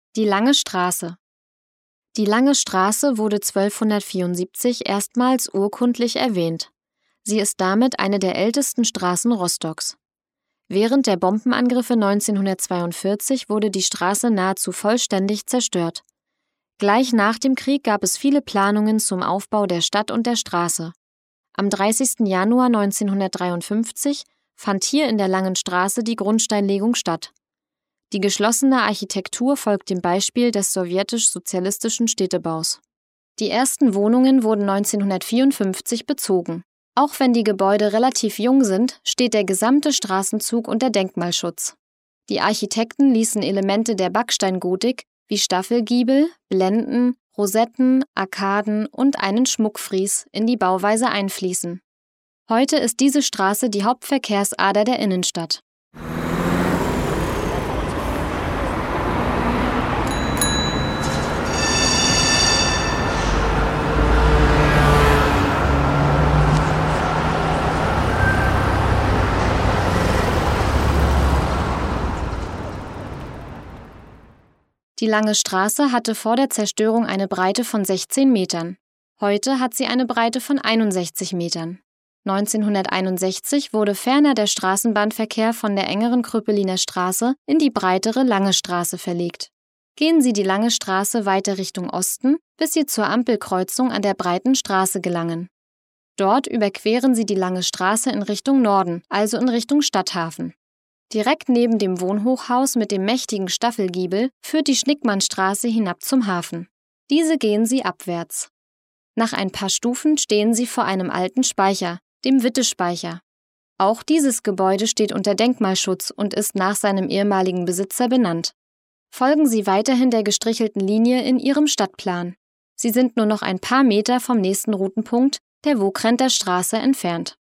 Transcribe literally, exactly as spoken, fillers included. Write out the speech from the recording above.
Die Lange Straße. Die Lange Straße wurde zwölfhundertvierundsiebzig erstmals urkundlich erwähnt. Sie ist damit eine der ältesten Straßen Rostocks. Während der Bombenangriffe neunzehnhundertzweiundvierzig wurde die Straße nahezu vollständig zerstört. Gleich nach dem Krieg gab es viele Planungen zum Aufbau der Stadt und der Straße. Am dreißigsten Januar neunzehnhundertdreiundfünfzig fand hier in der Langen Straße die Grundsteinlegung statt. Die geschlossene Architektur folgt dem Beispiel des sowjetisch-sozialistischen Städtebaus. Die ersten Wohnungen wurden neunzehnhundertvierundfünfzig bezogen. Auch wenn die Gebäude relativ jung sind, steht der gesamte Straßenzug unter Denkmalschutz. Die Architekten ließen Elemente der Backsteingotik wie Staffelgiebel, Blenden, Rosetten, Arkaden und einen Schmuckfries in die Bauweise einfließen. Heute ist diese Straße die Hauptverkehrsader der Innenstadt. Die Lange Straße hatte vor der Zerstörung eine Breite von sechzehn Metern. Heute hat sie eine Breite von einundsechzig Metern. neunzehnhunderteinundsechzig wurde ferner der Straßenbahnverkehr von der engeren Kröpeliner Straße in die breitere Lange Straße verlegt. Gehen Sie die Lange Straße weiter Richtung Osten, bis Sie zur Ampelkreuzung an der Breiten Straße gelangen. Dort überqueren Sie die Lange Straße in Richtung Norden, also in Richtung Stadthafen. Direkt neben dem Wohnhochhaus mit dem mächtigen Staffelgiebel führt die Schnickmannstraße hinab zum Hafen. Diese gehen Sie abwärts. Nach ein paar Stufen stehen Sie vor einem alten Speicher, dem Wittespeicher. Auch dieses Gebäude steht unter Denkmalschutz und ist nach seinem ehemaligen Besitzer benannt. Folgen Sie weiterhin der gestrichelten Linie in Ihrem Stadtplan. Sie sind nur noch ein paar Meter vom nächsten Routenpunkt, der Vokrenter Straße, entfernt.